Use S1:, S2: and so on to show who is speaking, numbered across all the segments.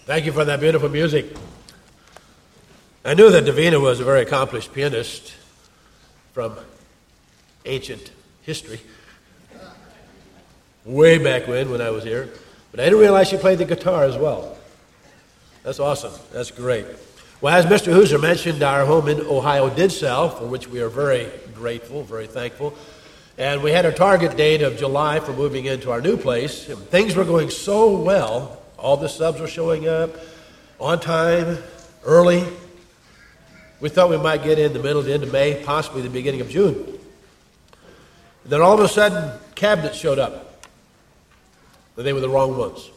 S1: Thank you for that beautiful music. I knew that Davina was a very accomplished pianist from ancient history, way back when I was here, but I didn't realize she played the guitar as well. That's awesome. That's great. Well, as Mr. Hooser mentioned, our home in Ohio did sell, for which we are very grateful, very thankful. And we had a target date of July for moving into our new place. And things were going so well. All the subs were showing up on time, early. We thought we might get in the middle to end of May, possibly the beginning of June. And then all of a sudden, cabinets showed up. And they were the wrong ones.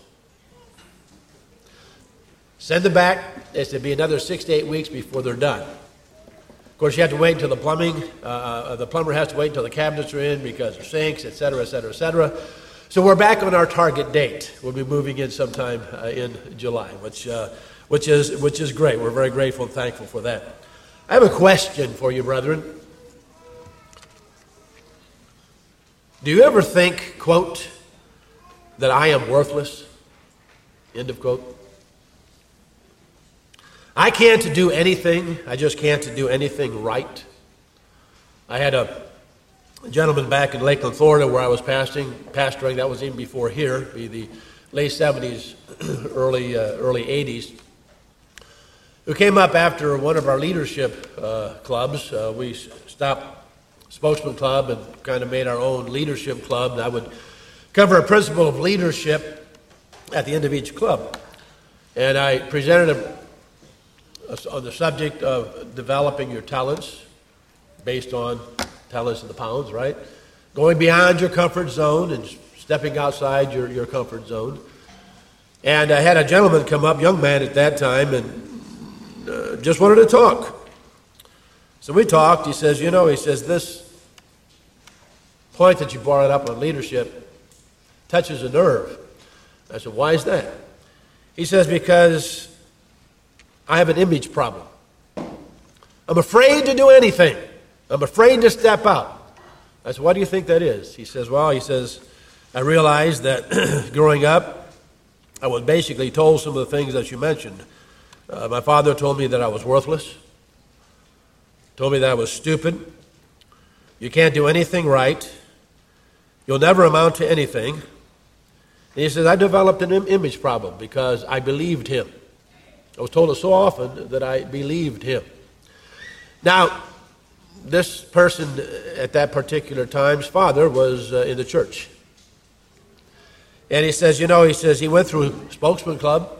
S1: Send them back. It's to be another 6 to 8 weeks before they're done. Of course, you have to wait until the plumber has to wait until the cabinets are in because of sinks, et cetera, et cetera, et cetera. So we're back on our target date. We'll be moving in sometime in July, which is great. We're very grateful and thankful for that. I have a question for you, brethren. Do you ever think, quote, that I am worthless? End of quote. I can't do anything. I just can't do anything right. I had a gentleman back in Lakeland, Florida, where I was pastoring. That was even before here, be the late 70s, early 80s, who came up after one of our leadership clubs. We stopped Spokesman Club and kind of made our own leadership club. And I would cover a principle of leadership at the end of each club. And I presented on the subject of developing your talents based on talents in the pounds, right? Going beyond your comfort zone and stepping outside your comfort zone. And I had a gentleman come up, young man at that time, and just wanted to talk. So we talked. He says, this point that you brought up on leadership touches a nerve. I said, why is that? He says, because I have an image problem. I'm afraid to do anything. I'm afraid to step out. I said, why do you think that is? He says, I realized that growing up, I was basically told some of the things that you mentioned. My father told me that I was worthless, told me that I was stupid. You can't do anything right. You'll never amount to anything. And he says, I developed an image problem because I believed him. I was told it so often that I believed him. Now, this person at that particular time's father was in the church. And he says, he went through Spokesman Club,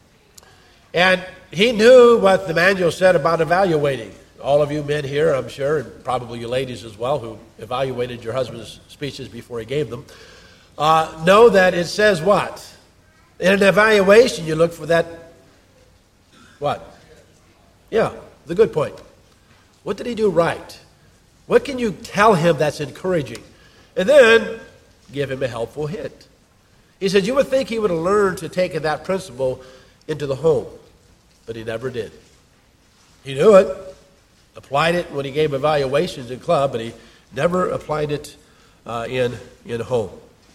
S1: and he knew what the manual said about evaluating. All of you men here, I'm sure, and probably you ladies as well, who evaluated your husband's speeches before he gave them, know that it says what? In an evaluation, you look for that, what? Yeah, the good point. What did he do right? What can you tell him that's encouraging? And then give him a helpful hint. He said, you would think he would have learned to take that principle into the home, but he never did. He knew it, applied it when he gave evaluations in club, but he never applied it in home.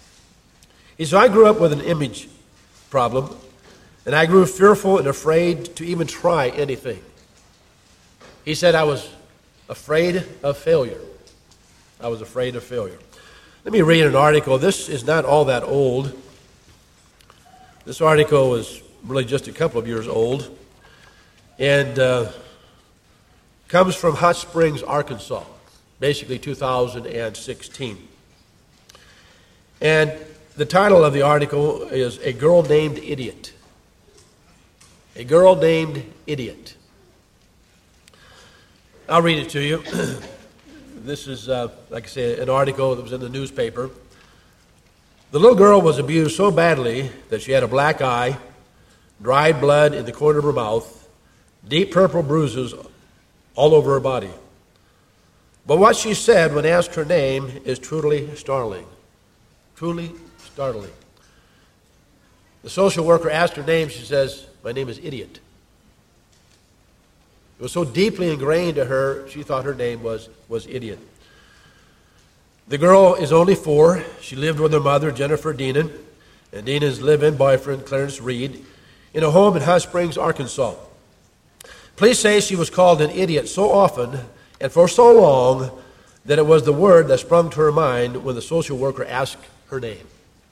S1: He said, I grew up with an image problem, and I grew fearful and afraid to even try anything. He said, I was afraid of failure. I was afraid of failure. Let me read an article. This is not all that old. This article is really just a couple of years old and comes from Hot Springs, Arkansas, basically 2016. And the title of the article is A Girl Named Idiot. A Girl Named Idiot. I'll read it to you. This is, like I say, an article that was in the newspaper. The little girl was abused so badly that she had a black eye, dried blood in the corner of her mouth, deep purple bruises all over her body. But what she said when asked her name is truly startling. Truly startling. The social worker asked her name. She says, my name is Idiot. It was so deeply ingrained to her, she thought her name was Idiot. The girl is only 4. She lived with her mother, Jennifer Deenan, and Deenan's live-in boyfriend, Clarence Reed. in a home in Hot Springs, Arkansas. Police say she was called an idiot so often and for so long that it was the word that sprung to her mind when the social worker asked her name.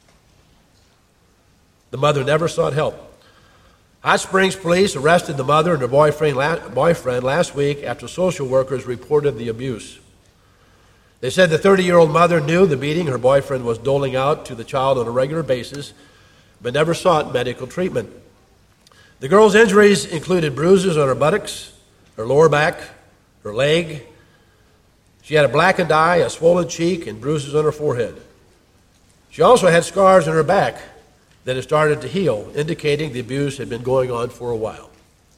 S1: The mother never sought help. Hot Springs police arrested the mother and her boyfriend last week after social workers reported the abuse. They said the 30-year-old mother knew the beating her boyfriend was doling out to the child on a regular basis, but never sought medical treatment. The girl's injuries included bruises on her buttocks, her lower back, her leg. She had a blackened eye, a swollen cheek, and bruises on her forehead. She also had scars on her back that had started to heal, indicating the abuse had been going on for a while.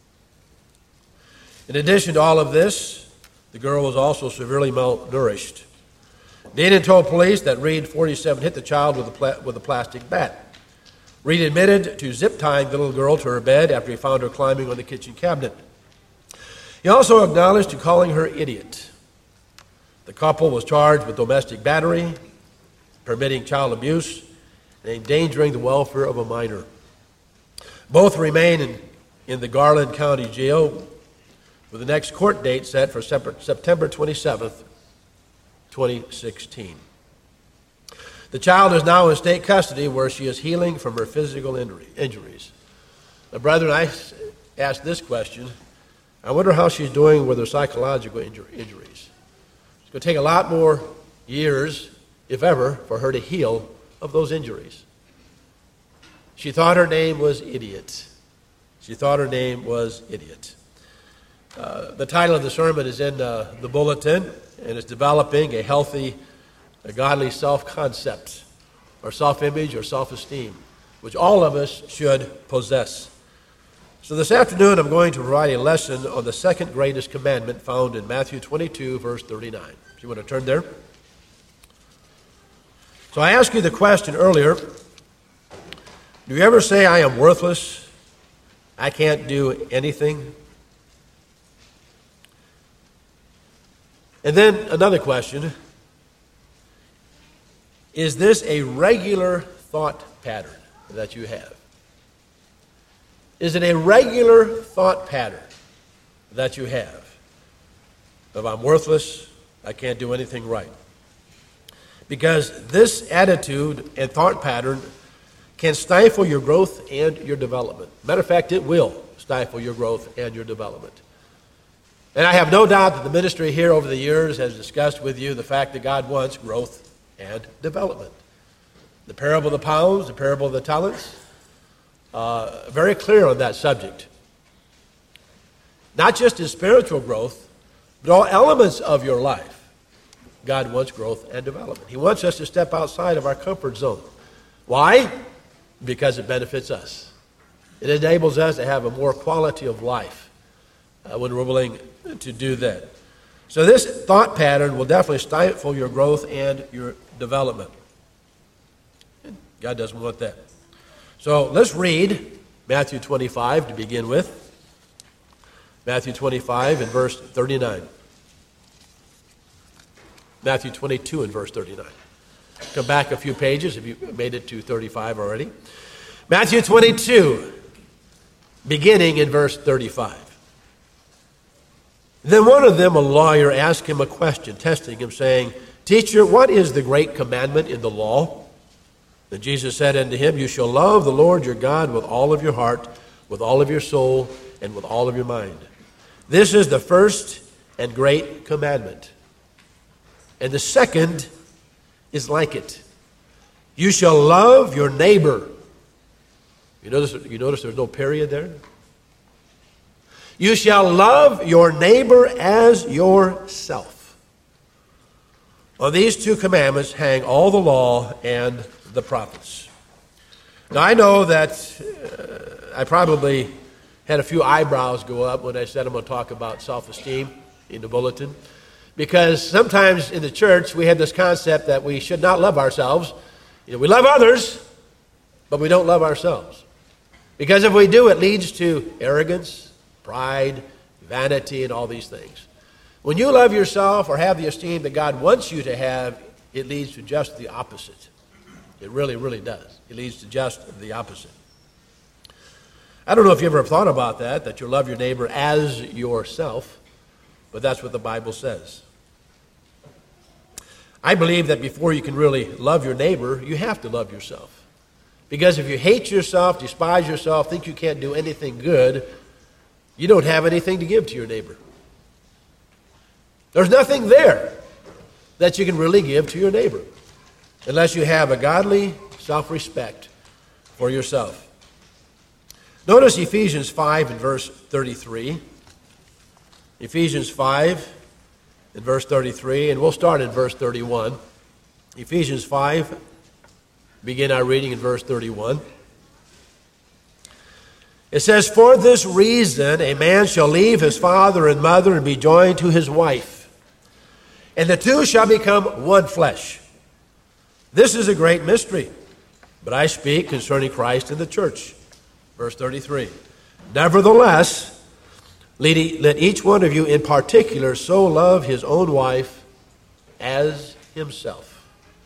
S1: In addition to all of this, the girl was also severely malnourished. Dean told police that Reed, 47, hit the child with a plastic bat. Reed admitted to zip-tying the little girl to her bed after he found her climbing on the kitchen cabinet. He also acknowledged to calling her idiot. The couple was charged with domestic battery, permitting child abuse, and endangering the welfare of a minor. Both remain in the Garland County Jail with the next court date set for September 27th, 2016. The child is now in state custody where she is healing from her physical injuries. Now, brethren, I ask this question. I wonder how she's doing with her psychological injuries. It's going to take a lot more years, if ever, for her to heal of those injuries. She thought her name was Idiot. She thought her name was Idiot. The title of the sermon is in the bulletin, and it's developing a healthy, a godly self-concept, or self-image, or self-esteem, which all of us should possess. So this afternoon, I'm going to provide a lesson on the second greatest commandment found in Matthew 22, verse 39. If you want to turn there. So I asked you the question earlier, do you ever say, I am worthless, I can't do anything? And then another question, is this a regular thought pattern that you have? Is it a regular thought pattern that you have? Of I'm worthless, I can't do anything right. Because this attitude and thought pattern can stifle your growth and your development. Matter of fact, it will stifle your growth and your development. And I have no doubt that the ministry here over the years has discussed with you the fact that God wants growth and development. The parable of the pounds, the parable of the talents, very clear on that subject. Not just in spiritual growth, but all elements of your life. God wants growth and development. He wants us to step outside of our comfort zone. Why? Because it benefits us. It enables us to have a more quality of life when we're willing to do that. So this thought pattern will definitely stifle your growth and your development. God doesn't want that. So let's read Matthew 25 to begin with. Matthew 25 and verse 39. Matthew 22 and verse 39. Come back a few pages if you made it to 35 already. Matthew 22, beginning in verse 35. Then one of them, a lawyer, asked him a question, testing him, saying, Teacher, what is the great commandment in the law? Then Jesus said unto him, You shall love the Lord your God with all of your heart, with all of your soul, and with all of your mind. This is the first and great commandment. And the second is like it. You shall love your neighbor. You notice there's no period there? You shall love your neighbor as yourself. On these two commandments hang all the law and the prophets. Now I know that I probably had a few eyebrows go up when I said I'm going to talk about self-esteem in the bulletin. Because sometimes in the church we have this concept that we should not love ourselves. We love others, but we don't love ourselves. Because if we do, it leads to arrogance, pride, vanity, and all these things. When you love yourself or have the esteem that God wants you to have, it leads to just the opposite. It really, really does. It leads to just the opposite. I don't know if you ever thought about that you love your neighbor as yourself, but that's what the Bible says. I believe that before you can really love your neighbor, you have to love yourself. Because if you hate yourself, despise yourself, think you can't do anything good, you don't have anything to give to your neighbor. There's nothing there that you can really give to your neighbor unless you have a godly self-respect for yourself. Notice Ephesians 5 and verse 33. Ephesians 5 and verse 33, and we'll start in verse 31. Ephesians 5, begin our reading in verse 31. It says, "For this reason a man shall leave his father and mother and be joined to his wife, and the two shall become one flesh. This is a great mystery, but I speak concerning Christ and the church." Verse 33. "Nevertheless, let each one of you in particular so love his own wife as himself.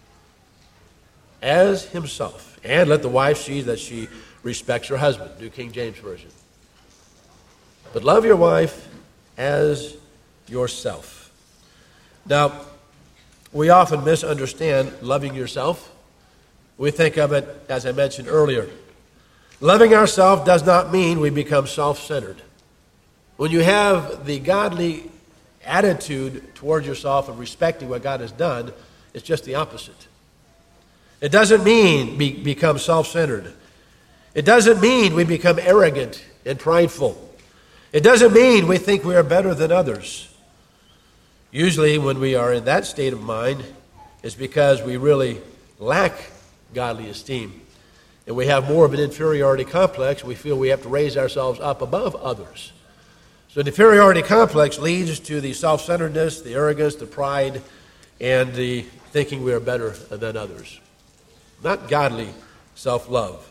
S1: As himself. And let the wife see that she respects her husband." New King James Version. But love your wife as yourself. Now, we often misunderstand loving yourself. We think of it, as I mentioned earlier. Loving ourselves does not mean we become self-centered. When you have the godly attitude toward yourself and respecting what God has done, it's just the opposite. It doesn't mean become self-centered. It doesn't mean we become arrogant and prideful. It doesn't mean we think we are better than others. Usually when we are in that state of mind, it's because we really lack godly esteem. And we have more of an inferiority complex. We feel we have to raise ourselves up above others. So the inferiority complex leads to the self-centeredness, the arrogance, the pride, and the thinking we are better than others. Not godly self-love.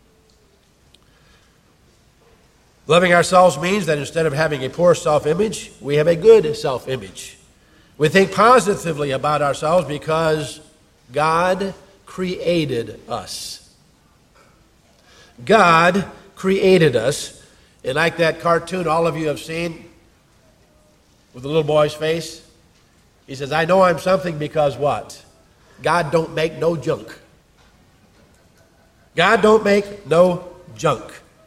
S1: Loving ourselves means that instead of having a poor self-image, we have a good self-image. We think positively about ourselves because God created us. God created us. And like that cartoon all of you have seen with the little boy's face, he says, "I know I'm something because what? God don't make no junk." God don't make no junk.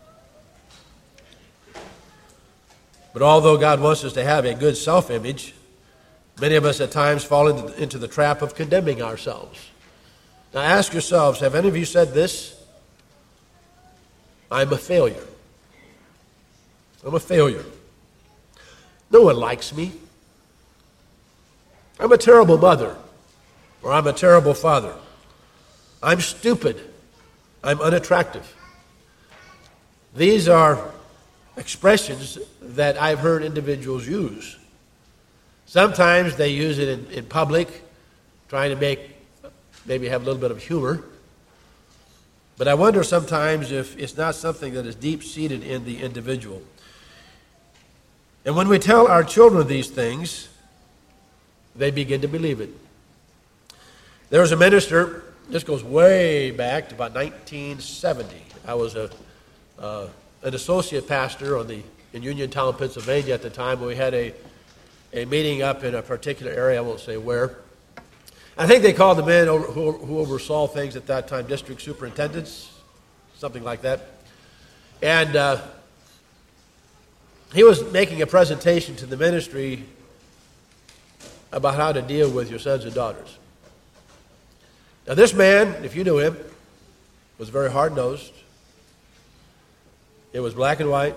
S1: But although God wants us to have a good self-image, many of us at times fall into the trap of condemning ourselves. Now ask yourselves, have any of you said this? I'm a failure. I'm a failure. No one likes me. I'm a terrible mother, or I'm a terrible father. I'm stupid. I'm unattractive. These are expressions that I've heard individuals use. Sometimes they use it in public, trying to maybe have a little bit of humor. But I wonder sometimes if it's not something that is deep-seated in the individual. And when we tell our children these things, they begin to believe it. There was a minister, this goes way back to about 1970. I was an associate pastor in Uniontown, Pennsylvania at the time. We had a meeting up in a particular area, I won't say where. I think they called the men who oversaw things at that time district superintendents, something like that. And he was making a presentation to the ministry about how to deal with your sons and daughters. Now this man, if you knew him, was very hard-nosed. It was black and white.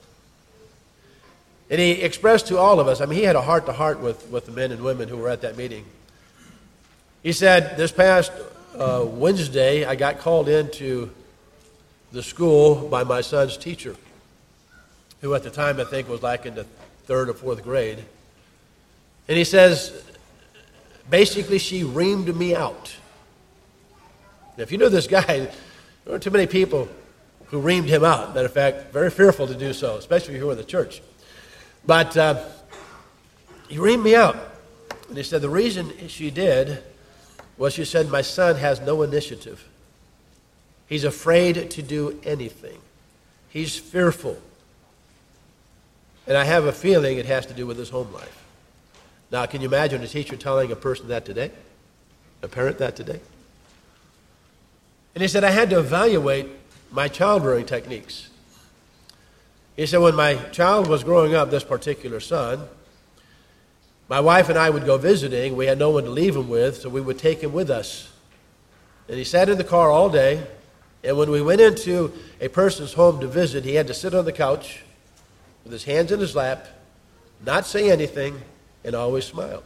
S1: And he expressed to all of us, he had a heart-to-heart with the men and women who were at that meeting. He said, this past Wednesday, I got called into the school by my son's teacher, who at the time I think was like in the 3rd or 4th grade. And he says, basically she reamed me out. Now, if you know this guy, there weren't too many people who reamed him out. Matter of fact, very fearful to do so, especially if you were in the church. But he reamed me out. And he said the reason she did was she said, my son has no initiative. He's afraid to do anything. He's fearful. And I have a feeling it has to do with his home life. Now, can you imagine a teacher telling a person that today? A parent that today? And he said, I had to evaluate my child-rearing techniques. He said, when my child was growing up, this particular son, my wife and I would go visiting. We had no one to leave him with, so we would take him with us. And he sat in the car all day, and when we went into a person's home to visit, he had to sit on the couch with his hands in his lap, not say anything, and always smile.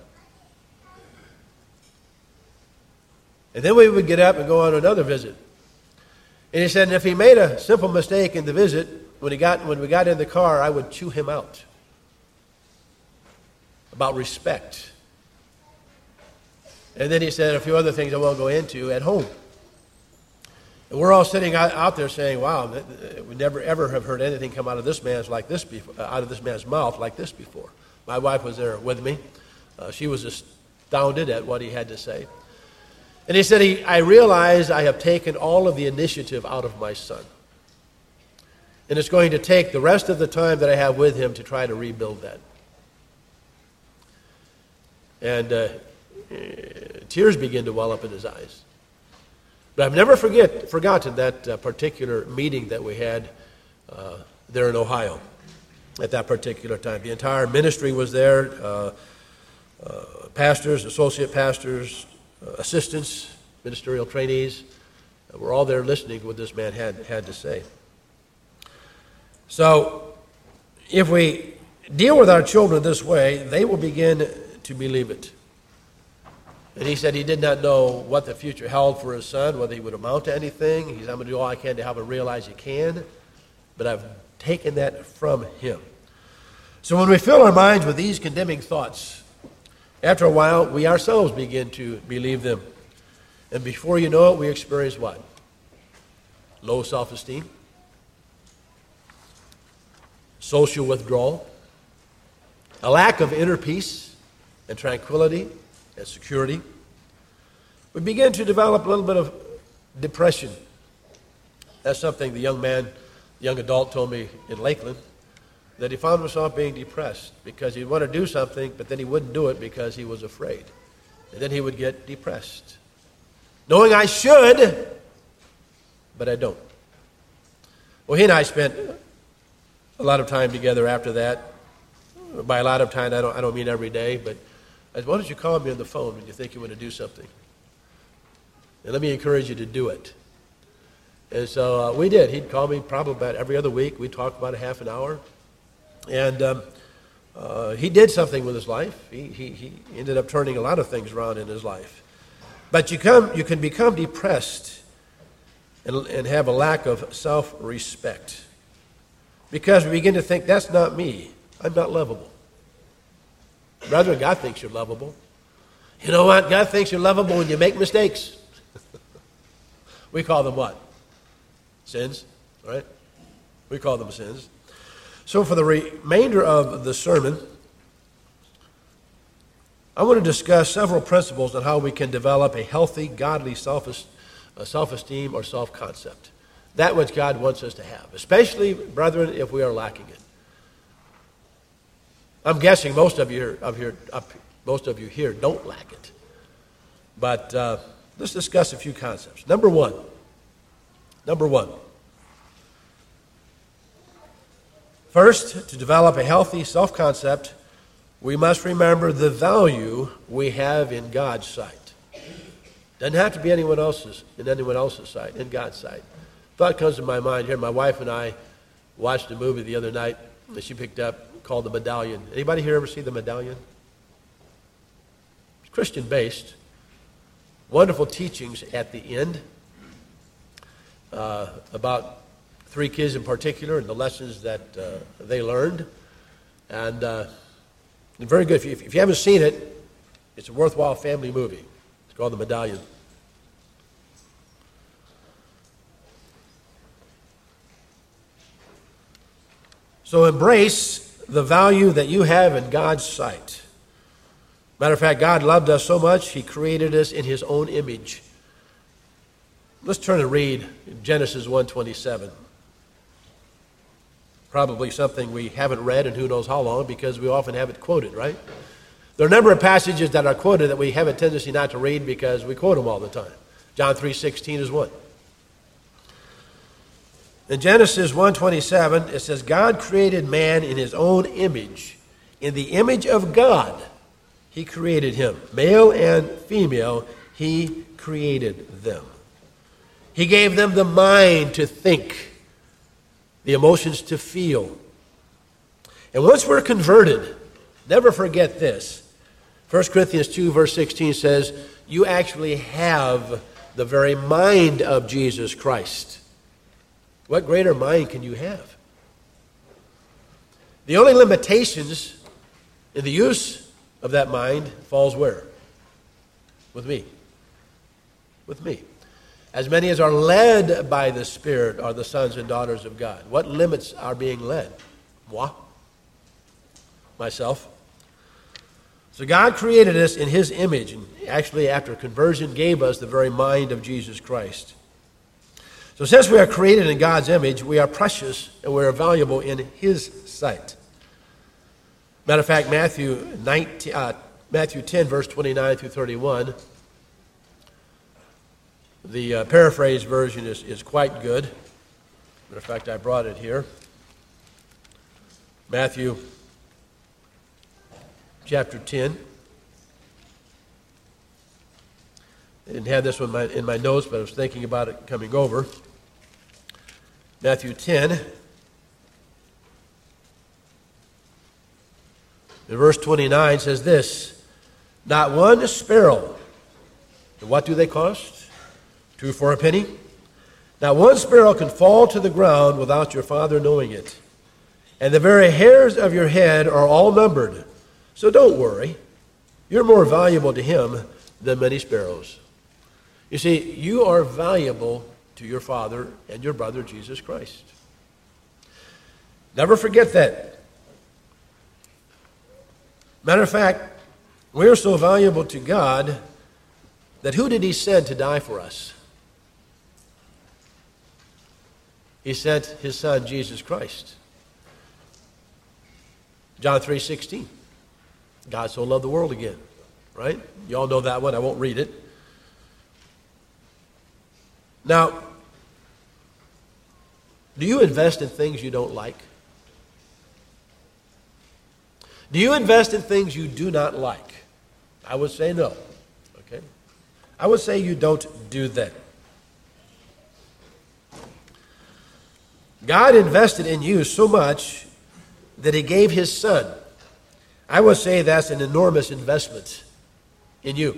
S1: And then we would get up and go on another visit. And he said, if he made a simple mistake in the visit, when we got in the car, I would chew him out about respect. And then he said a few other things I won't go into at home. And we're all sitting out there saying, wow, we never ever have heard anything come out of this man's mouth like this before. My wife was there with me. She was astounded at what he had to say. And he said, I realize I have taken all of the initiative out of my son. And it's going to take the rest of the time that I have with him to try to rebuild that. And tears begin to well up in his eyes. But I've never forgotten that particular meeting that we had there in Ohio at that particular time. The entire ministry was there, pastors, associate pastors, assistants, ministerial trainees. We're all there listening to what this man had to say. So if we deal with our children this way, they will begin to believe it. And he said he did not know what the future held for his son, whether he would amount to anything. He said, I'm going to do all I can to help him realize he can, but I've taken that from him. So when we fill our minds with these condemning thoughts, after a while, we ourselves begin to believe them. And before you know it, we experience what? Low self-esteem, social withdrawal, a lack of inner peace and tranquility and security. We begin to develop a little bit of depression. That's something the young adult told me in Lakeland, that he found himself being depressed because he'd want to do something, but then he wouldn't do it because he was afraid. And then he would get depressed, knowing I should, but I don't. Well, he and I spent a lot of time together after that. By a lot of time, I don't mean every day, but I said, why don't you call me on the phone when you think you want to do something? And let me encourage you to do it. And so we did. He'd call me probably about every other week. We'd talk about a half an hour. And he did something with his life. He ended up turning a lot of things around in his life. But you can become depressed and have a lack of self-respect. Because we begin to think, that's not me. I'm not lovable. Brethren, God thinks you're lovable. You know what? God thinks you're lovable when you make mistakes. We call them what? Sins, right? We call them sins. So for the remainder of the sermon, I want to discuss several principles on how we can develop a healthy, godly self-esteem or self-concept. That which God wants us to have, especially, brethren, if we are lacking it. I'm guessing most of you here don't lack it. But let's discuss a few concepts. Number one. First, to develop a healthy self-concept, we must remember the value we have in God's sight. Doesn't have to be in anyone else's sight, in God's sight. Thought comes to my mind here. My wife and I watched a movie the other night that she picked up called The Medallion. Anybody here ever see The Medallion? It's Christian-based. Wonderful teachings at the end about three kids in particular and the lessons that they learned. And very good. If you haven't seen it, it's a worthwhile family movie. It's called The Medallion. So embrace the value that you have in God's sight. Matter of fact, God loved us so much, He created us in His own image. Let's turn and read Genesis 1:27. Probably something we haven't read in who knows how long because we often have it quoted, right? There are a number of passages that are quoted that we have a tendency not to read because we quote them all the time. John 3:16 is one. In Genesis 1:27, it says, God created man in his own image. In the image of God, he created him. Male and female, he created them. He gave them the mind to think, the emotions to feel. And once we're converted, never forget this. 1 Corinthians 2, verse 16 says, you actually have the very mind of Jesus Christ. What greater mind can you have? The only limitations in the use of that mind falls where? With me. With me. As many as are led by the Spirit are the sons and daughters of God. What limits our being led? Moi. Myself. So God created us in his image, and actually after conversion gave us the very mind of Jesus Christ. So since we are created in God's image, we are precious and we are valuable in his sight. Matter of fact, Matthew 10, verse 29 through 31, the paraphrased version is quite good. Matter of fact, I brought it here. Matthew chapter 10. I didn't have this one in my notes, but I was thinking about it coming over. Matthew 10. In verse 29 says this, not one sparrow. And what do they cost? 2 for a penny. Not one sparrow can fall to the ground without your Father knowing it. And the very hairs of your head are all numbered. So don't worry. You're more valuable to him than many sparrows. You see, you are valuable to your Father and your brother Jesus Christ. Never forget that. Matter of fact, we are so valuable to God that who did he send to die for us? He sent his son, Jesus Christ. John 3:16. God so loved the world again. Right? You all know that one. I won't read it. Now, do you invest in things you don't like? Do you invest in things you do not like? I would say no. Okay? I would say you don't do that. God invested in you so much that he gave his son. I would say that's an enormous investment in you.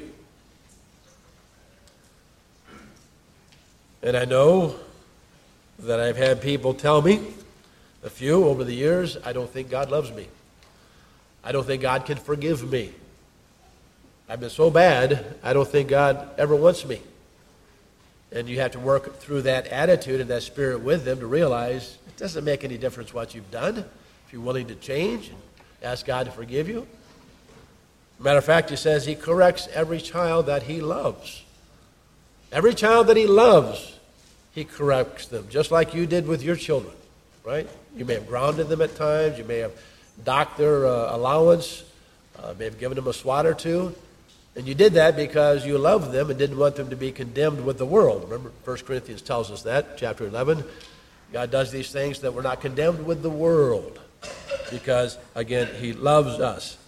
S1: And I know that I've had people tell me, a few over the years, I don't think God loves me. I don't think God can forgive me. I've been so bad, I don't think God ever wants me. And you have to work through that attitude and that spirit with them to realize it doesn't make any difference what you've done. If you're willing to change and ask God to forgive you. Matter of fact, he says he corrects every child that he loves. Every child that he loves, he corrects them, just like you did with your children, right? You may have grounded them at times. You may have docked their allowance, may have given them a swat or two. And you did that because you loved them and didn't want them to be condemned with the world. Remember, 1 Corinthians tells us that, chapter 11. God does these things that we're not condemned with the world because, again, he loves us.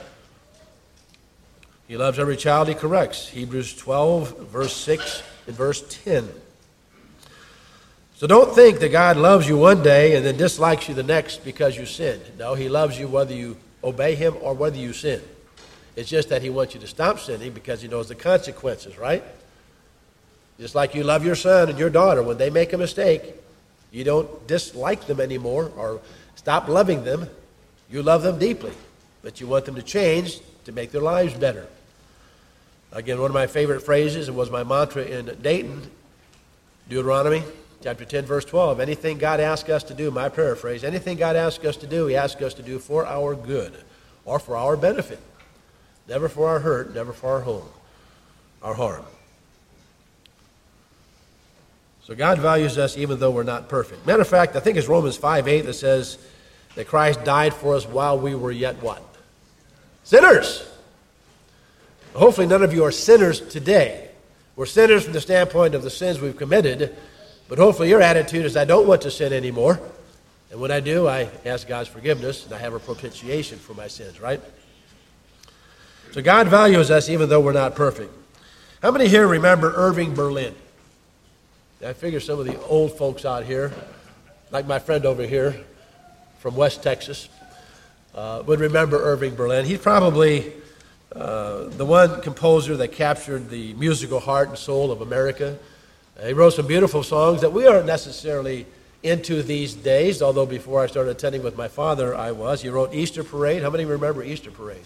S1: He loves every child he corrects. Hebrews 12, verse 6 and verse 10. So don't think that God loves you one day and then dislikes you the next because you sinned. No, he loves you whether you obey him or whether you sin. It's just that he wants you to stop sinning because he knows the consequences, right? Just like you love your son and your daughter. When they make a mistake, you don't dislike them anymore or stop loving them. You love them deeply, but you want them to change to make their lives better. Again, one of my favorite phrases, and was my mantra in Dayton, Deuteronomy chapter 10, verse 12. Anything God asks us to do, my paraphrase, anything God asks us to do, he asks us to do for our good or for our benefit. Never for our hurt, never for our harm. So God values us even though we're not perfect. Matter of fact, I think it's Romans 5:8 that says that Christ died for us while we were yet what? Sinners. Hopefully none of you are sinners today. We're sinners from the standpoint of the sins we've committed, but hopefully your attitude is I don't want to sin anymore. And when I do, I ask God's forgiveness and I have a propitiation for my sins, right? So God values us even though we're not perfect. How many here remember Irving Berlin? I figure some of the old folks out here, like my friend over here from West Texas, would remember Irving Berlin. He's probably the one composer that captured the musical heart and soul of America. He wrote some beautiful songs that we aren't necessarily into these days, although before I started attending with my father, I was. He wrote Easter Parade. How many remember Easter Parade?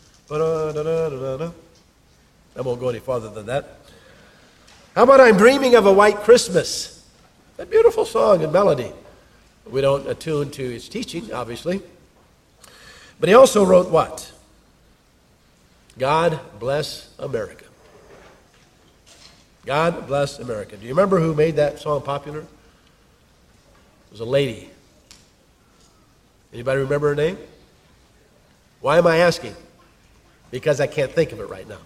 S1: I won't go any farther than that. How about I'm Dreaming of a White Christmas? A beautiful song and melody. We don't attune to its teaching, obviously. But he also wrote what? God Bless America. God Bless America. Do you remember who made that song popular? It was a lady. Anybody remember her name? Why am I asking? Because I can't think of it right now.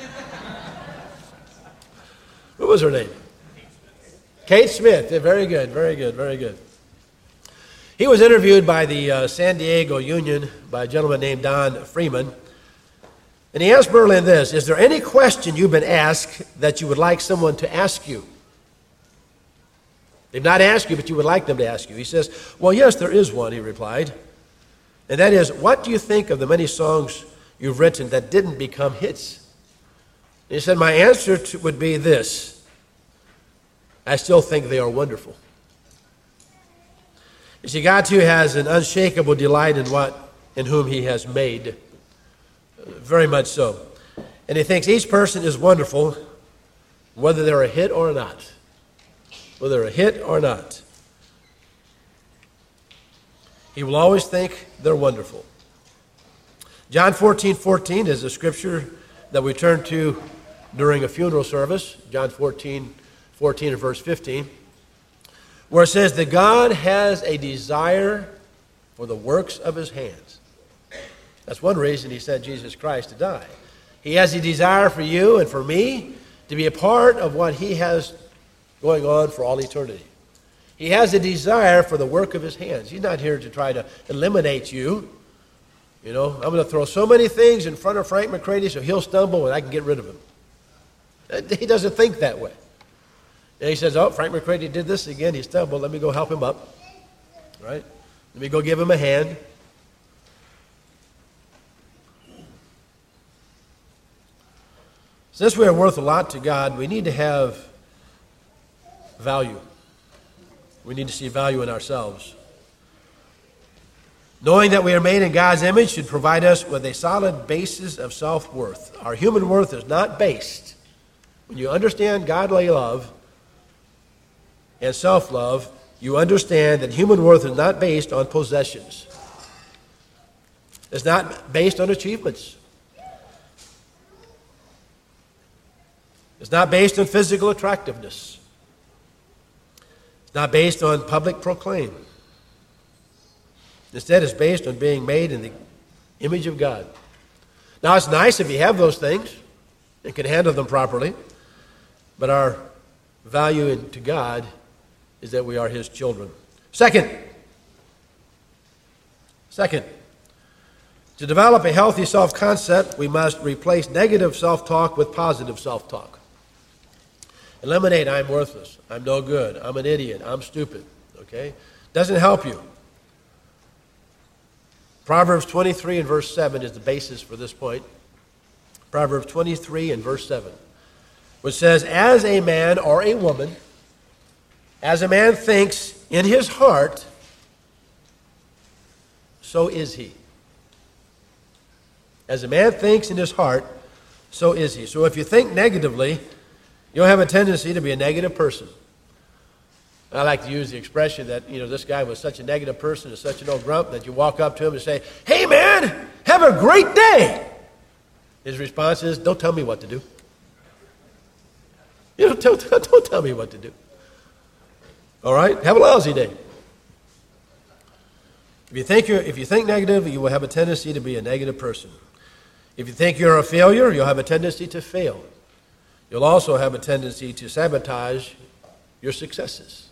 S1: What was her name? Kate Smith. Yeah, very good, very good, very good. He was interviewed by the San Diego Union by a gentleman named Don Freeman. And he asked Berlin this: is there any question you've been asked that you would like someone to ask you? They've not asked you, but you would like them to ask you. He says, well, yes, there is one, he replied. And that is, what do you think of the many songs you've written that didn't become hits? And he said, my answer would be this: I still think they are wonderful. You see, God too has an unshakable delight in whom he has made. Very much so. And he thinks each person is wonderful, whether they're a hit or not. Whether they're a hit or not. He will always think they're wonderful. John 14:14 is a scripture that we turn to during a funeral service. John 14:14 and verse 15. Where it says that God has a desire for the works of his hands. That's one reason he sent Jesus Christ to die. He has a desire for you and for me to be a part of what he has going on for all eternity. He has a desire for the work of his hands. He's not here to try to eliminate you. You know, I'm going to throw so many things in front of Frank McCready so he'll stumble and I can get rid of him. He doesn't think that way. And he says, oh, Frank McCready did this again. He stumbled. Let me go help him up. Right? Let me go give him a hand. Since we are worth a lot to God, we need to have value. We need to see value in ourselves. Knowing that we are made in God's image should provide us with a solid basis of self-worth. Our human worth is not based. When you understand godly love and self-love, you understand that human worth is not based on possessions. It's not based on achievements. It's not based on physical attractiveness. It's not based on public proclaim. Instead, it's based on being made in the image of God. Now, it's nice if you have those things and can handle them properly, but our value to God is that we are his children. Second, to develop a healthy self-concept, we must replace negative self-talk with positive self-talk. Eliminate, I'm worthless, I'm no good, I'm an idiot, I'm stupid. Okay? Doesn't help you. Proverbs 23 and verse 7 is the basis for this point. Proverbs 23 and verse 7, which says, as a man or a woman, as a man thinks in his heart, so is he. As a man thinks in his heart, so is he. So if you think negatively, you'll have a tendency to be a negative person. I like to use the expression that, this guy was such a negative person and such an old grump that you walk up to him and say, hey man, have a great day. His response is, don't tell me what to do. Don't tell me what to do. All right? Have a lousy day. If you think negative, you will have a tendency to be a negative person. If you think you're a failure, you'll have a tendency to fail. You'll also have a tendency to sabotage your successes.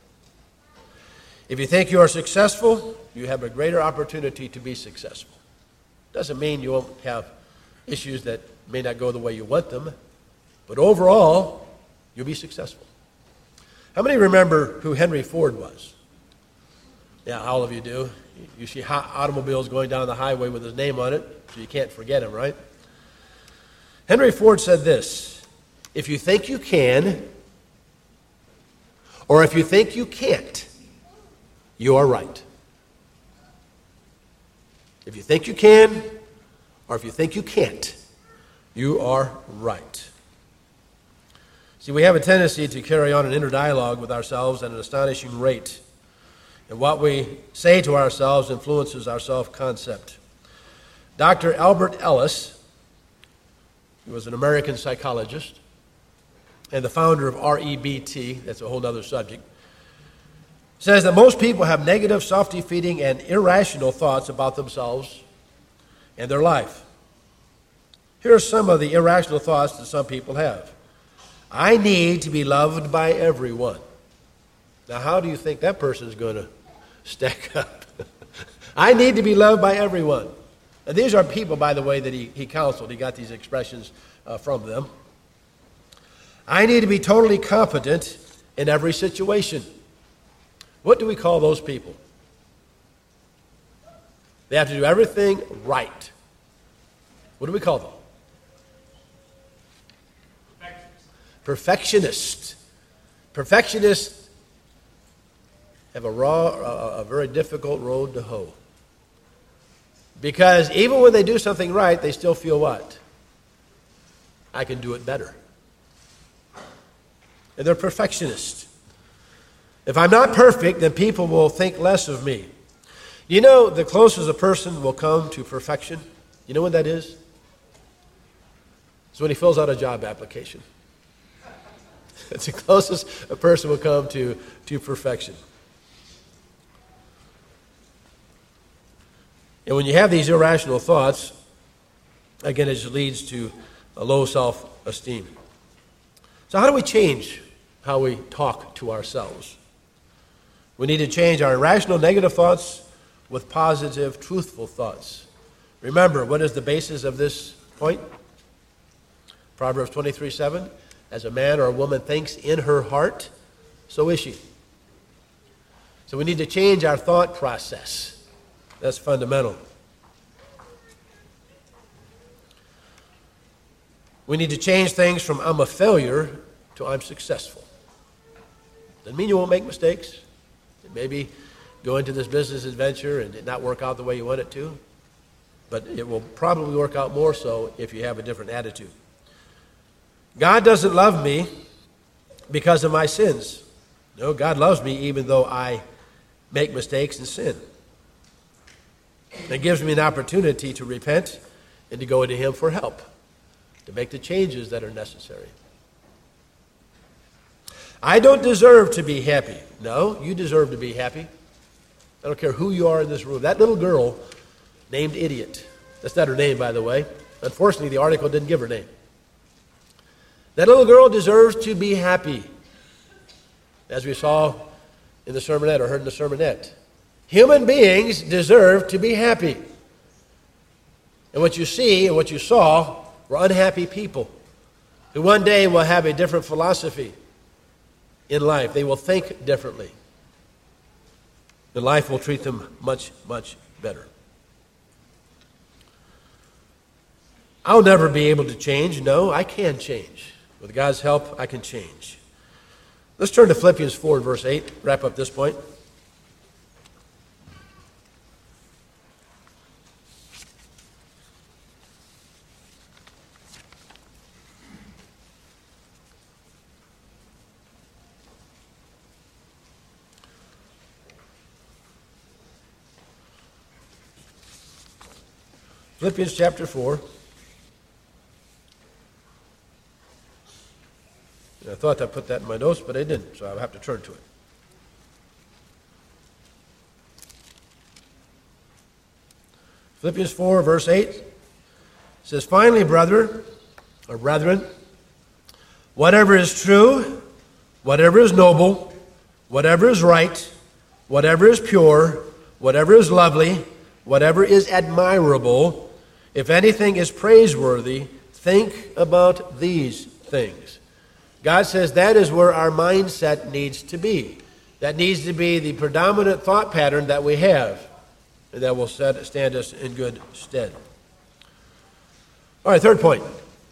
S1: If you think you are successful, you have a greater opportunity to be successful. Doesn't mean you won't have issues that may not go the way you want them, but overall, you'll be successful. How many remember who Henry Ford was? Yeah, all of you do. You see automobiles going down the highway with his name on it, so you can't forget him, right? Henry Ford said this: if you think you can, or if you think you can't, you are right. If you think you can, or if you think you can't, you are right. See, we have a tendency to carry on an inner dialogue with ourselves at an astonishing rate. And what we say to ourselves influences our self-concept. Dr. Albert Ellis, who was an American psychologist and the founder of REBT, that's a whole other subject, says that most people have negative, self-defeating, and irrational thoughts about themselves and their life. Here are some of the irrational thoughts that some people have. I need to be loved by everyone. Now, how do you think that person is going to stack up? I need to be loved by everyone. And these are people, by the way, that he counseled. He got these expressions from them. I need to be totally competent in every situation. What do we call those people? They have to do everything right. What do we call them? Perfectionists. Perfectionists have a very difficult road to hoe. Because even when they do something right, they still feel what? I can do it better. And they're perfectionists. If I'm not perfect, then people will think less of me. You know, the closest a person will come to perfection, you know when that is? It's when he fills out a job application. It's the closest a person will come to perfection. And when you have these irrational thoughts, again, it just leads to a low self-esteem. So how do we change how we talk to ourselves? We need to change our irrational negative thoughts with positive, truthful thoughts. Remember, what is the basis of this point? Proverbs 23:7. As a man or a woman thinks in her heart, so is she. So we need to change our thought process. That's fundamental. We need to change things from I'm a failure to I'm successful. Doesn't mean you won't make mistakes. Maybe go into this business adventure and it not work out the way you want it to. But it will probably work out more so if you have a different attitude. God doesn't love me because of my sins. No, God loves me even though I make mistakes and sin. It gives me an opportunity to repent and to go into Him for help, to make the changes that are necessary. I don't deserve to be happy. No, you deserve to be happy. I don't care who you are in this room. That little girl named Idiot. That's not her name, by the way. Unfortunately, the article didn't give her name. That little girl deserves to be happy. As we saw in the sermonette or heard in the sermonette. Human beings deserve to be happy. And what you see and what you saw were unhappy people who one day will have a different philosophy in life. They will think differently. And life will treat them much, much better. I'll never be able to change. No, I can change. With God's help, I can change. Let's turn to Philippians 4 and verse 8. Wrap up this point. Philippians chapter 4. I thought I put that in my notes, but I didn't, so I'll have to turn to it. Philippians 4, verse 8 says, "Finally, brethren, whatever is true, whatever is noble, whatever is right, whatever is pure, whatever is lovely, whatever is admirable, if anything is praiseworthy, think about these things." God says that is where our mindset needs to be. That needs to be the predominant thought pattern that we have, and that will stand us in good stead. All right, third point.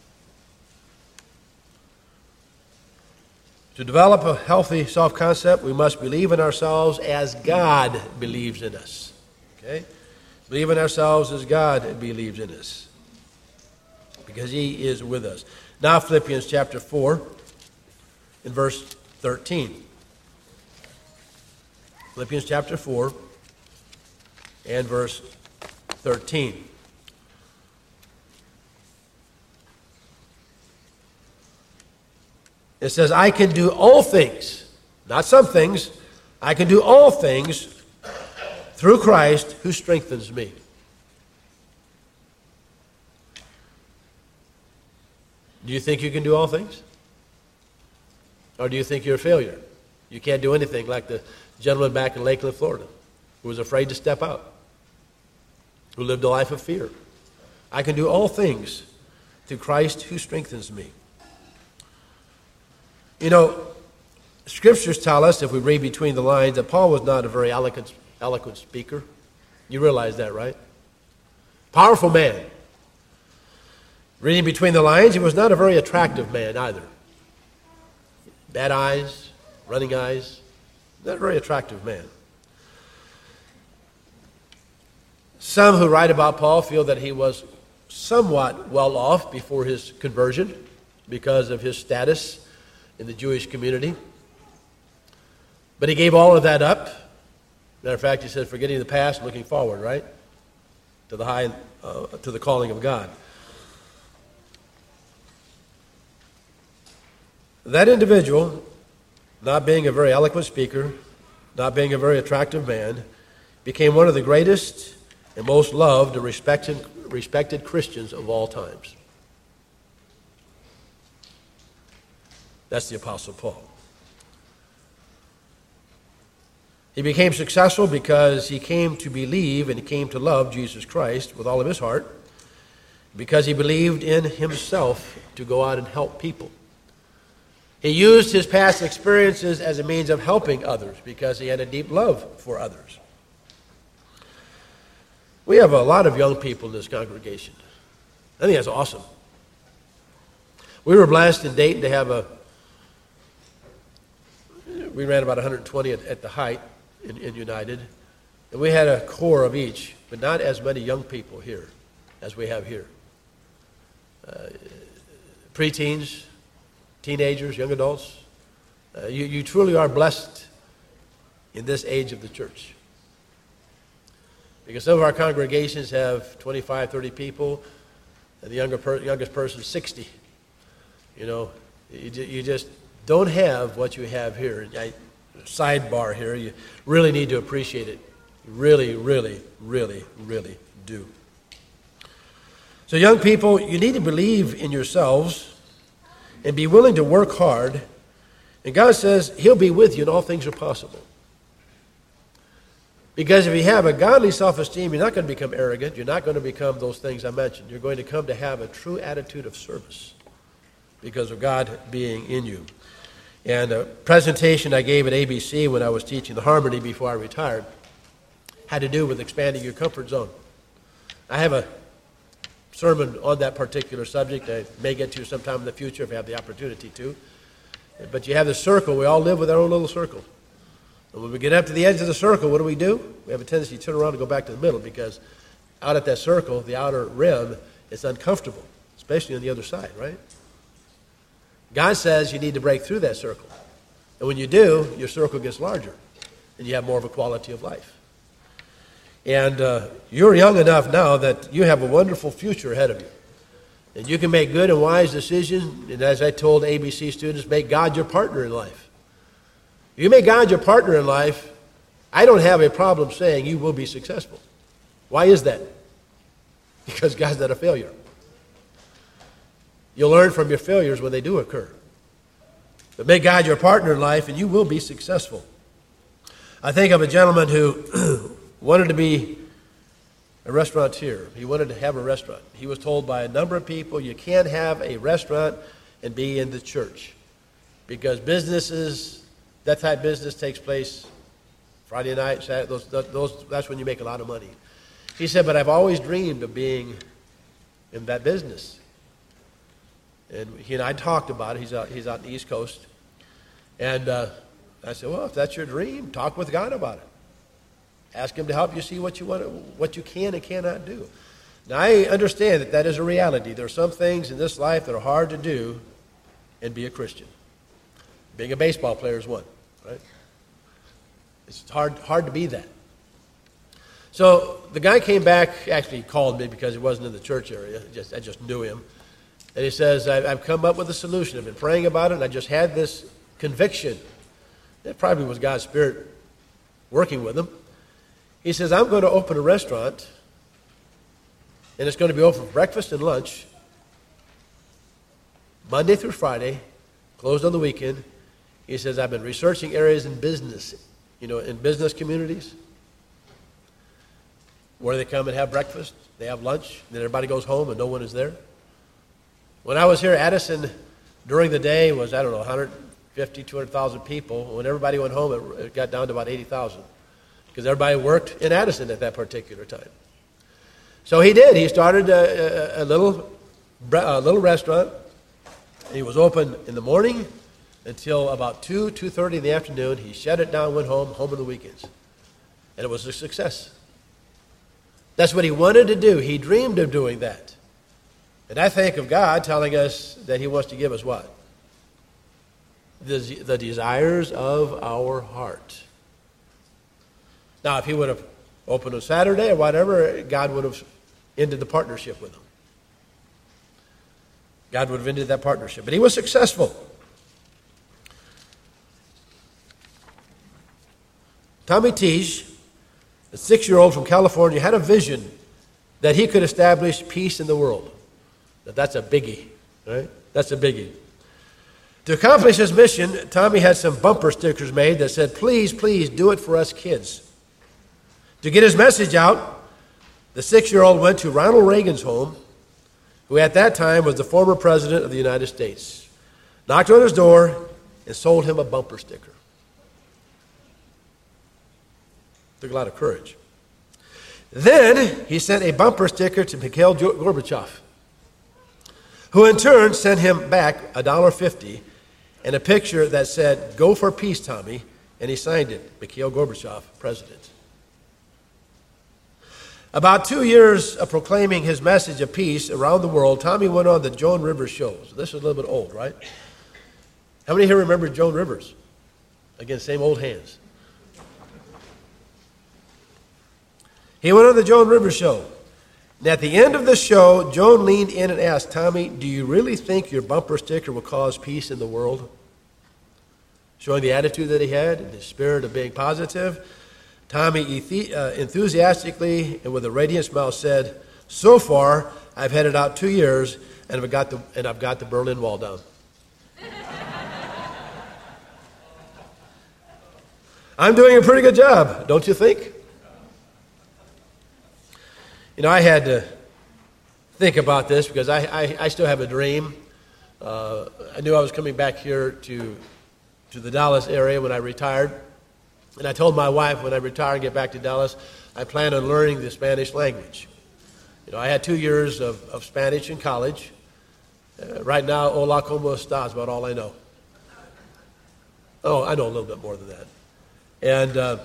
S1: To develop a healthy self-concept, we must believe in ourselves as God believes in us. Okay? Believe in ourselves as God believes in us, because He is with us. Now Philippians chapter 4 in verse 13. Philippians chapter 4 and verse 13. It says, "I can do all things," not some things, "I can do all things through Christ who strengthens me." Do you think you can do all things? Or do you think you're a failure? You can't do anything, like the gentleman back in Lakeland, Florida, who was afraid to step out, who lived a life of fear. I can do all things through Christ who strengthens me. You know, scriptures tell us, if we read between the lines, that Paul was not a very eloquent speaker. You realize that, right? Powerful man. Reading between the lines, he was not a very attractive man either. Bad eyes, running eyes, not a very attractive man. Some who write about Paul feel that he was somewhat well off before his conversion because of his status in the Jewish community. But he gave all of that up. Matter of fact, he said, forgetting the past, looking forward, right? To the calling of God. That individual, not being a very eloquent speaker, not being a very attractive man, became one of the greatest and most loved and respected Christians of all times. That's the Apostle Paul. He became successful because he came to believe and he came to love Jesus Christ with all of his heart, because he believed in himself to go out and help people. He used his past experiences as a means of helping others because he had a deep love for others. We have a lot of young people in this congregation. I think that's awesome. We were blessed in Dayton to have we ran about 120 at the height in United, and we had a core of each, but not as many young people here as we have here. Preteens, teenagers, young adults. You truly are blessed in this age of the church. Because some of our congregations have 25, 30 people, and the youngest person is 60. You know, you just don't have what you have here. Sidebar here, you really need to appreciate it. You really, really, really, really do. So young people, you need to believe in yourselves and be willing to work hard. And God says He'll be with you and all things are possible. Because if you have a godly self-esteem, you're not going to become arrogant. You're not going to become those things I mentioned. You're going to come to have a true attitude of service because of God being in you. And a presentation I gave at ABC when I was teaching the Harmony before I retired had to do with expanding your comfort zone. I have a sermon on that particular subject I may get to sometime in the future if I have the opportunity to. But you have the circle. We all live with our own little circle. And when we get up to the edge of the circle, what do? We have a tendency to turn around and go back to the middle, because out at that circle, the outer rim, it's uncomfortable, especially on the other side, right? God says you need to break through that circle. And when you do, your circle gets larger, and you have more of a quality of life. And you're young enough now that you have a wonderful future ahead of you. And you can make good and wise decisions, and as I told ABC students, make God your partner in life. If you make God your partner in life, I don't have a problem saying you will be successful. Why is that? because God's not a failure. You'll learn from your failures when they do occur. But make God your partner in life, and you will be successful. I think of a gentleman who wanted to be a restaurateur. He wanted to have a restaurant. He was told by a number of people, you can't have a restaurant and be in the church, because businesses, that type of business takes place Friday night, Saturday, that's when you make a lot of money. He said, but I've always dreamed of being in that business. And he and I talked about it. He's out in the East Coast. And I said, well, if that's your dream, talk with God about it. Ask him to help you see what you can and cannot do. Now, I understand that that is a reality. There are some things in this life that are hard to do and be a Christian. Being a baseball player is one, right? It's hard to be that. So the guy came back, actually called me because he wasn't in the church area. I just knew him. And he says, I've come up with a solution. I've been praying about it, and I just had this conviction. It probably was God's Spirit working with him. He says, I'm going to open a restaurant, and it's going to be open for breakfast and lunch, Monday through Friday, closed on the weekend. He says, I've been researching areas in business, in business communities, where they come and have breakfast, they have lunch, and then everybody goes home and no one is there. When I was here, Addison, during the day was, 150, 200,000 people. When everybody went home, it got down to about 80,000, because everybody worked in Addison at that particular time. So he did. He started a little restaurant. He was open in the morning until about 2:30 in the afternoon. He shut it down, went home on the weekends. And it was a success. That's what he wanted to do. He dreamed of doing that. And I think of God telling us that he wants to give us what? The desires of our heart. Now, if he would have opened on Saturday or whatever, God would have ended the partnership with him. God would have ended that partnership. But he was successful. Tommy Teague, a 6-year-old from California, had a vision that he could establish peace in the world. That's a biggie, right? That's a biggie. To accomplish his mission, Tommy had some bumper stickers made that said, please, please do it for us kids. To get his message out, the 6-year-old went to Ronald Reagan's home, who at that time was the former president of the United States, knocked on his door, and sold him a bumper sticker. Took a lot of courage. Then he sent a bumper sticker to Mikhail Gorbachev, who in turn sent him back $1.50 and a picture that said, "Go for peace, Tommy," and he signed it, Mikhail Gorbachev, president. About 2 years of proclaiming his message of peace around the world, Tommy went on the Joan Rivers show. So this is a little bit old, right? How many here remember Joan Rivers? Again, same old hands. He went on the Joan Rivers show. And at the end of the show, Joan leaned in and asked, "Tommy, do you really think your bumper sticker will cause peace in the world?" Showing the attitude that he had and the spirit of being positive, Tommy enthusiastically and with a radiant smile said, "So far, I've had it out 2 years, and I've got the Berlin Wall down." I'm doing a pretty good job, don't you think? I had to think about this because I still have a dream. I knew I was coming back here to the Dallas area when I retired. And I told my wife when I retire and get back to Dallas, I plan on learning the Spanish language. I had 2 years of Spanish in college. Right now, hola, ¿cómo estás? About all I know. Oh, I know a little bit more than that. And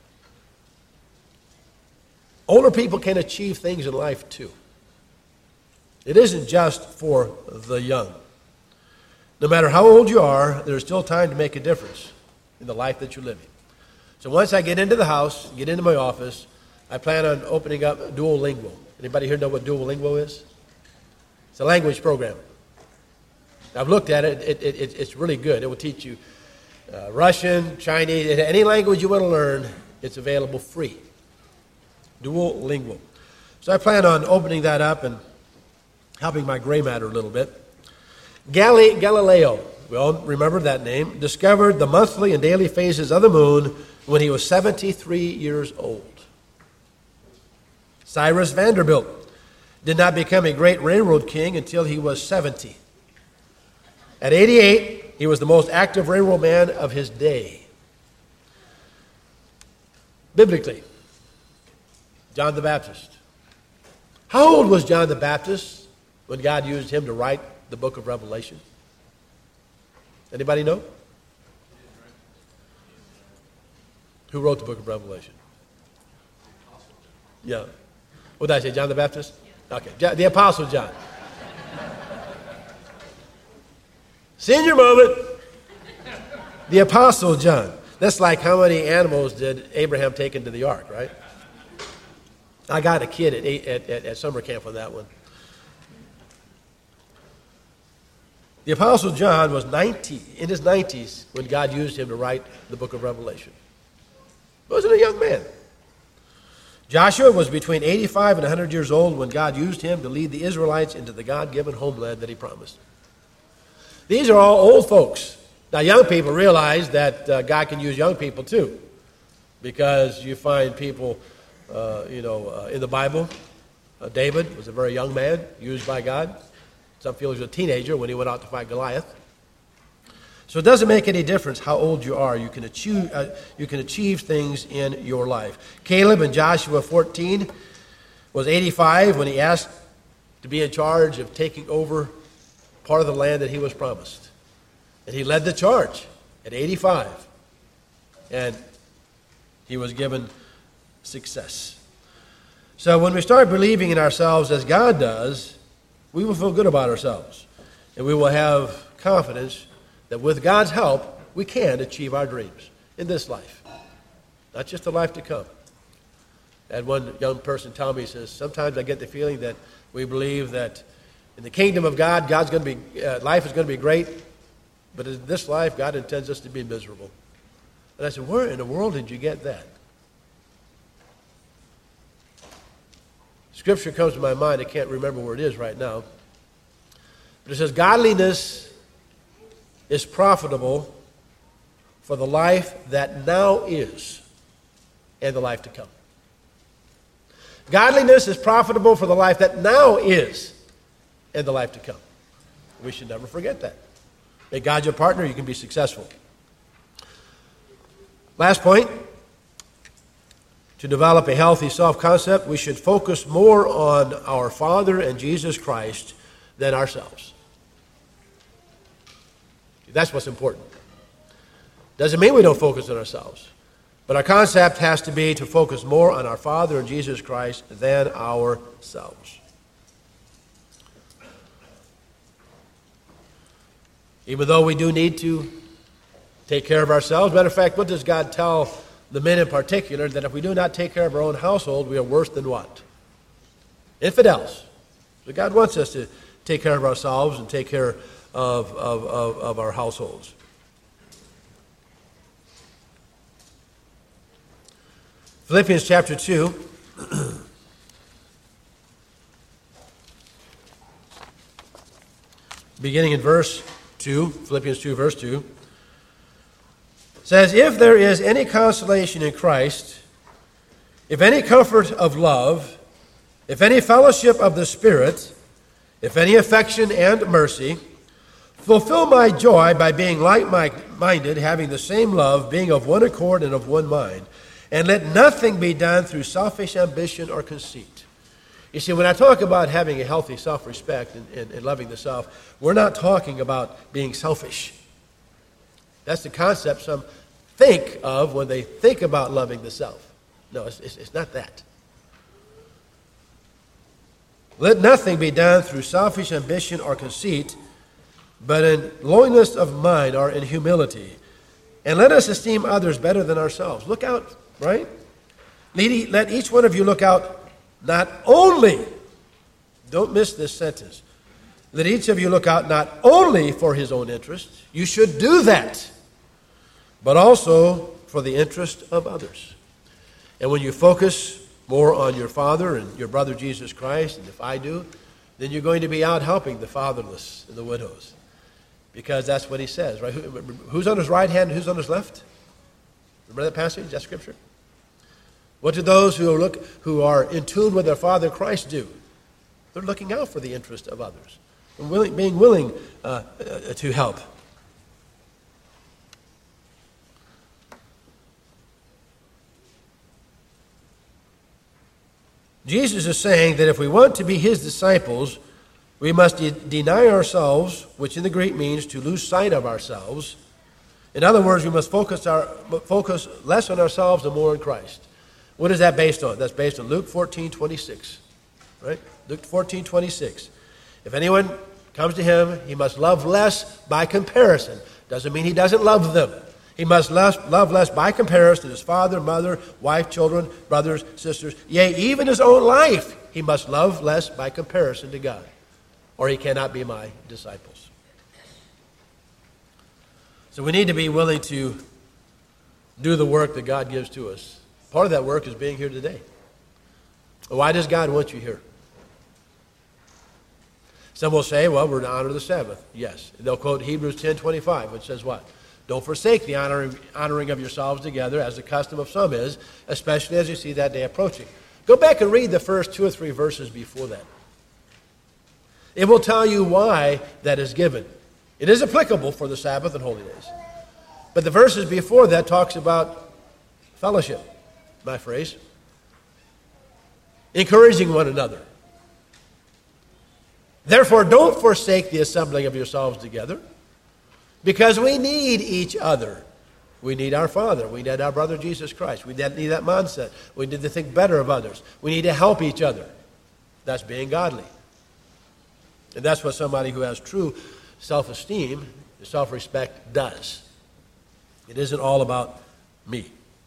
S1: older people can achieve things in life too. It isn't just for the young. No matter how old you are, there's still time to make a difference in the life that you're living. So once I get into the house, get into my office, I plan on opening up Duolingo. Anybody here know what Duolingo is? It's a language program. I've looked at it. It's really good. It will teach you Russian, Chinese, any language you want to learn. It's available free. Duolingo. So I plan on opening that up and helping my gray matter a little bit. Galileo, we all remember that name, discovered the monthly and daily phases of the moon when he was 73 years old. Cyrus Vanderbilt did not become a great railroad king until he was 70. At 88, he was the most active railroad man of his day. Biblically, John the Baptist. How old was John the Baptist when God used him to write the book of Revelation? Anybody know? Who wrote the book of Revelation? Yeah. What did I say, John the Baptist? Okay, the Apostle John. Senior moment. The Apostle John. That's like how many animals did Abraham take into the ark, right? I got a kid at summer camp on that one. The Apostle John was in his 90s when God used him to write the book of Revelation. He wasn't a young man. Joshua was between 85 and 100 years old when God used him to lead the Israelites into the God-given homeland that he promised. These are all old folks. Now, young people realize that God can use young people too, because you find people, in the Bible. David was a very young man, used by God. Some feel he was a teenager when he went out to fight Goliath. So it doesn't make any difference how old you are. You can achieve things in your life. Caleb in Joshua 14 was 85 when he asked to be in charge of taking over part of the land that he was promised. And he led the charge at 85. And he was given success. So when we start believing in ourselves as God does, we will feel good about ourselves. And we will have confidence that with God's help, we can achieve our dreams in this life, not just the life to come. I had one young person tell me, he says, sometimes I get the feeling that we believe that in the kingdom of God, life is going to be great, but in this life, God intends us to be miserable. And I said, where in the world did you get that? Scripture comes to my mind. I can't remember where it is right now. But it says, godliness is profitable for the life that now is and the life to come. Godliness is profitable for the life that now is and the life to come. We should never forget that. Make God your partner, you can be successful. Last point. To develop a healthy self-concept, we should focus more on our Father and Jesus Christ than ourselves. That's what's important. Doesn't mean we don't focus on ourselves. But our concept has to be to focus more on our Father and Jesus Christ than ourselves. Even though we do need to take care of ourselves. Matter of fact, what does God tell the men in particular? That if we do not take care of our own household, we are worse than what? Infidels. So God wants us to take care of ourselves and take care of our households. Philippians chapter 2. Beginning in verse 2, Philippians 2, verse 2, says, if there is any consolation in Christ, if any comfort of love, if any fellowship of the Spirit, if any affection and mercy, fulfill my joy by being like-minded, having the same love, being of one accord and of one mind. And let nothing be done through selfish ambition or conceit. You see, when I talk about having a healthy self-respect and loving the self, we're not talking about being selfish. That's the concept some think of when they think about loving the self. No, it's not that. Let nothing be done through selfish ambition or conceit, but in lowliness of mind or in humility. And let us esteem others better than ourselves. Look out, right? Let each one of you look out not only, don't miss this sentence, let each of you look out not only for his own interest, you should do that, but also for the interest of others. And when you focus more on your father and your brother Jesus Christ, and if I do, then you're going to be out helping the fatherless and the widows. Because that's what he says, right? Who's on his right hand and who's on his left? Remember that passage, that scripture? What do those who are in tune with their Father Christ do? They're looking out for the interest of others, and being willing to help. Jesus is saying that if we want to be his disciples, we must deny ourselves, which in the Greek means to lose sight of ourselves. In other words, we must focus less on ourselves and more on Christ. What is that based on? That's based on Luke 14:26. Right? Luke 14:26. If anyone comes to him, he must love less by comparison. Doesn't mean he doesn't love them. He must love less by comparison his father, mother, wife, children, brothers, sisters, yea, even his own life. He must love less by comparison to God, or he cannot be my disciples. So we need to be willing to do the work that God gives to us. Part of that work is being here today. Why does God want you here? Some will say, well, we're to honor the Sabbath. Yes. They'll quote Hebrews 10:25, which says what? Don't forsake the honoring of yourselves together, as the custom of some is, especially as you see that day approaching. Go back and read the first 2 or 3 verses before that. It will tell you why that is given. It is applicable for the Sabbath and holy days. But the verses before that talks about fellowship, my phrase. Encouraging one another. Therefore, don't forsake the assembling of yourselves together, because we need each other. We need our Father. We need our brother Jesus Christ. We need that mindset. We need to think better of others. We need to help each other. That's being godly. And that's what somebody who has true self-esteem, self-respect does. It isn't all about me.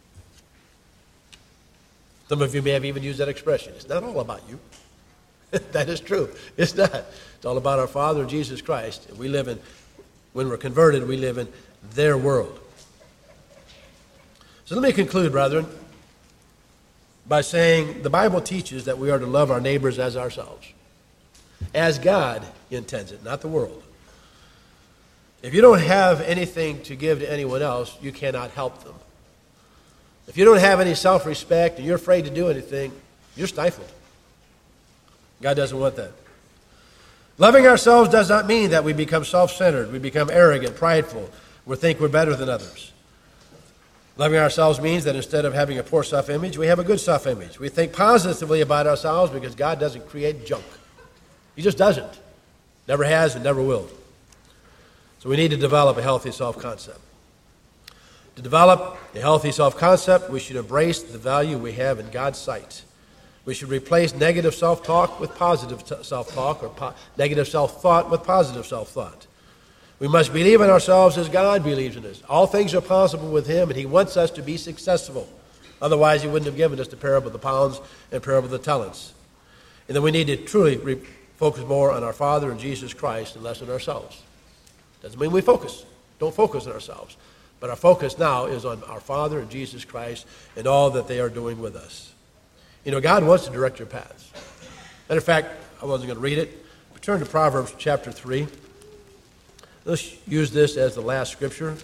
S1: Some of you may have even used that expression. It's not all about you. That is true. It's not. It's all about our Father, Jesus Christ. And we live in, when we're converted, we live in their world. So let me conclude, brethren, by saying the Bible teaches that we are to love our neighbors as ourselves, as God intends it, not the world. If you don't have anything to give to anyone else, you cannot help them. If you don't have any self-respect and you're afraid to do anything, you're stifled. God doesn't want that. Loving ourselves does not mean that we become self-centered, we become arrogant, prideful, we think we're better than others. Loving ourselves means that instead of having a poor self-image, we have a good self-image. We think positively about ourselves because God doesn't create junk. He just doesn't. Never has and never will. So we need to develop a healthy self-concept. To develop a healthy self-concept, we should embrace the value we have in God's sight. We should replace negative self-talk with positive self-talk, or negative self-thought with positive self-thought. We must believe in ourselves as God believes in us. All things are possible with him, and he wants us to be successful. Otherwise, he wouldn't have given us the parable of the pounds and parable of the talents. And then we need to truly focus more on our Father and Jesus Christ and less on ourselves. Doesn't mean we don't focus on ourselves. But our focus now is on our Father and Jesus Christ and all that they are doing with us. You know, God wants to direct your paths. Matter of fact, I wasn't going to read it, but turn to Proverbs chapter 3. Let's use this as the last scripture.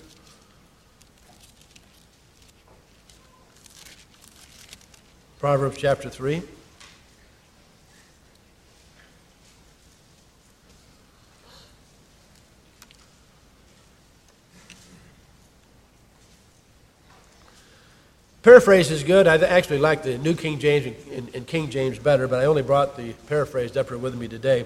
S1: Proverbs chapter 3. Paraphrase is good. I actually like the New King James and King James better, but I only brought the paraphrased up here with me today.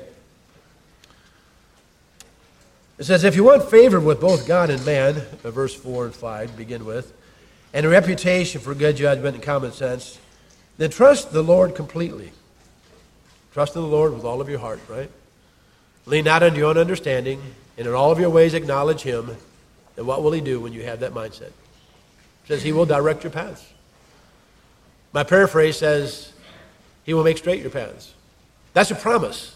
S1: It says, if you want favor with both God and man, verse 4 and 5 begin with, and a reputation for good judgment and common sense, then trust the Lord completely. Trust in the Lord with all of your heart, right? Lean not on your own understanding, and in all of your ways acknowledge him. And what will he do when you have that mindset? It says he will direct your paths. My paraphrase says he will make straight your paths. That's a promise.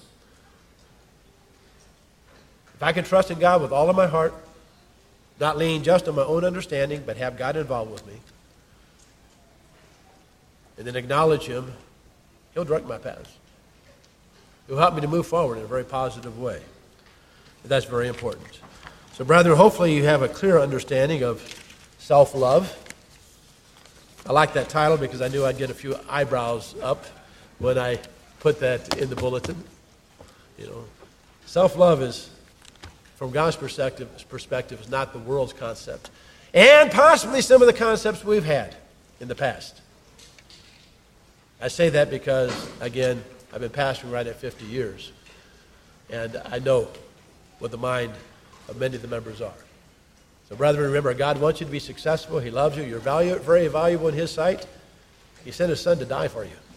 S1: If I can trust in God with all of my heart, not lean just on my own understanding, but have God involved with me, and then acknowledge Him, He'll direct my paths. He'll help me to move forward in a very positive way. And that's very important. So, brethren, hopefully you have a clear understanding of self-love. I like that title because I knew I'd get a few eyebrows up when I put that in the bulletin. You know, self-love is, from God's perspective, is not the world's concept, and possibly some of the concepts we've had in the past. I say that because, again, I've been pastoring right at 50 years, and I know what the mind of many of the members are. So, brethren, remember, God wants you to be successful. He loves you. You're very valuable in His sight. He sent His Son to die for you.